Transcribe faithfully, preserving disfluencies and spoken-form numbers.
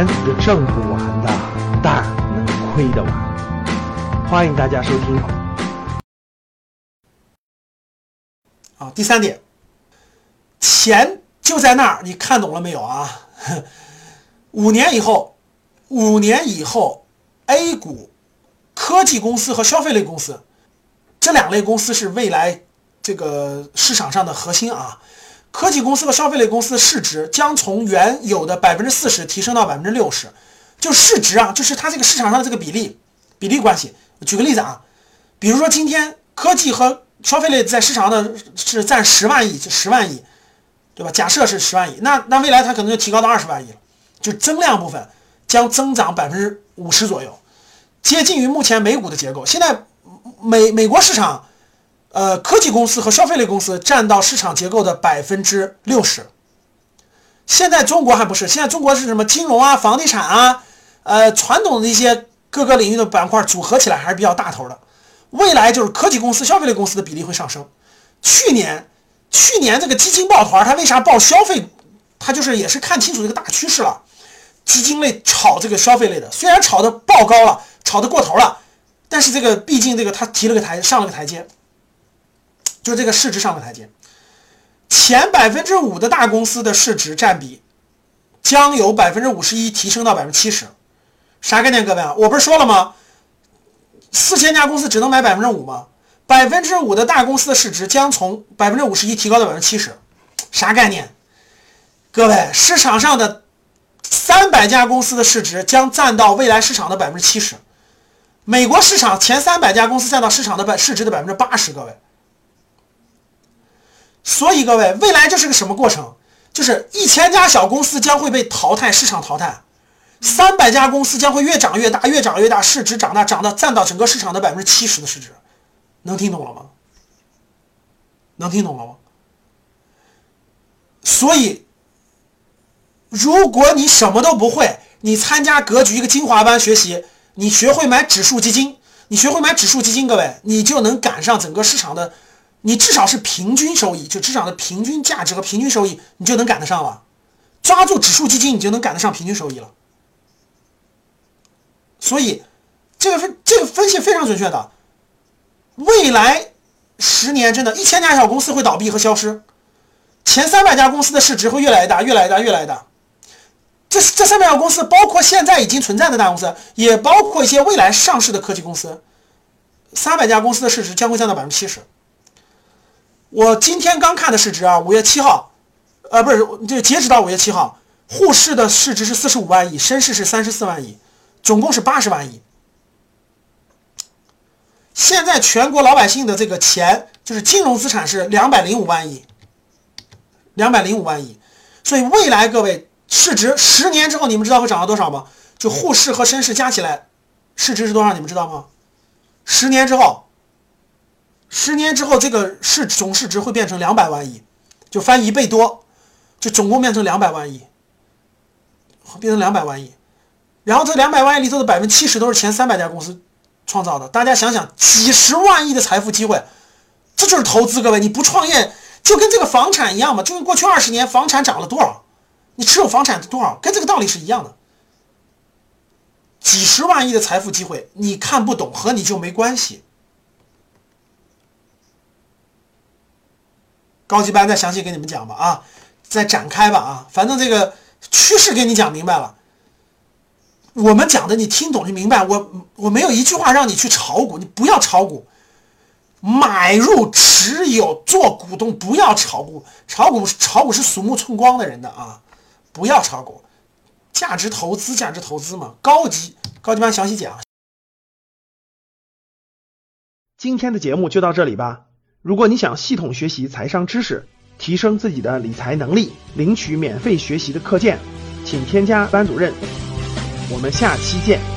然这挣不完的，但能亏得完。欢迎大家收听。 啊，第三点，钱就在那儿，你看懂了没有啊？五年以后，五年以后 ，A 股、科技公司和消费类公司这两类公司是未来这个市场上的核心啊。科技公司和消费类公司的市值将从原有的百分之四十提升到百分之六十，就市值啊，就是它这个市场上的这个比例比例关系。举个例子啊，比如说今天科技和消费类在市场的是占十万亿，就十万亿，对吧？假设是十万亿，那那未来它可能就提高到二十万亿了，就增量部分将增长百分之五十左右，接近于目前美股的结构。现在美美国市场。呃，科技公司和消费类公司占到市场结构的百分之六十。现在中国还不是，现在中国是什么金融啊、房地产啊，呃，传统的一些各个领域的板块组合起来还是比较大头的。未来就是科技公司、消费类公司的比例会上升。去年，去年这个基金抱团，它为啥抱消费？它就是也是看清楚这个大趋势了。基金类炒这个消费类的，虽然炒的爆高了，炒的过头了，但是这个毕竟这个它提了个台，上了个台阶。就是这个市值上个台阶，前百分之五的大公司的市值占比将由百分之五十一提升到百分之七十，啥概念？各位啊，我不是说了吗？四千家公司只能买百分之五吗？百分之五的大公司的市值将从百分之五十一提高到百分之七十，啥概念？各位，市场上的三百家公司的市值将占到未来市场的百分之七十，美国市场前三百家公司占到市场的市值的百分之八十，各位。所以各位，未来这是个什么过程？就是一千家小公司将会被淘汰，市场淘汰，三百家公司将会越长越大，越长越大，市值长大，长到占到整个市场的百分之七十的市值。能听懂了吗？能听懂了吗？所以，如果你什么都不会，你参加格局一个精华班学习，你学会买指数基金，你学会买指数基金，各位，你就能赶上整个市场的。你至少是平均收益，就市场的平均价值和平均收益，你就能赶得上了。抓住指数基金，你就能赶得上平均收益了。所以，这个分这个分析非常准确的。未来十年，真的，一千家小公司会倒闭和消失，前三百家公司的市值会越来越大，越来越大，越来越大。这这三百家公司包括现在已经存在的大公司，也包括一些未来上市的科技公司。三百家公司的市值将会占到百分之七十。我今天刚看的市值啊，五月七号，呃，不是，就截止到五月七号，沪市的市值是四十五万亿，深市是三十四万亿，总共是八十万亿。现在全国老百姓的这个钱，就是金融资产是两百零五万亿，两百零五万亿。所以未来各位市值十年之后，你们知道会涨到多少吗？就沪市和深市加起来市值是多少？你们知道吗？十年之后。十年之后，这个市总市值会变成两百万亿，就翻一倍多，就总共变成两百万亿，变成两百万亿。然后这两百万亿里头的百分之七十都是前三百家公司创造的。大家想想，几十万亿的财富机会，这就是投资。各位，你不创业，就跟这个房产一样嘛，就跟过去二十年房产涨了多少，你持有房产多少，跟这个道理是一样的。几十万亿的财富机会，你看不懂和你就没关系。高级班再详细给你们讲吧啊，再展开吧啊，反正这个趋势给你讲明白了，我们讲的你听懂你明白，我我没有一句话让你去炒股，你不要炒股，买入持有做股东，不要炒股，炒股炒股是鼠目寸光的人的啊，不要炒股，价值投资价值投资嘛，高级高级班详细讲。 今天的节目就到这里吧。如果你想系统学习财商知识，提升自己的理财能力，领取免费学习的课件，请添加班主任。我们下期见。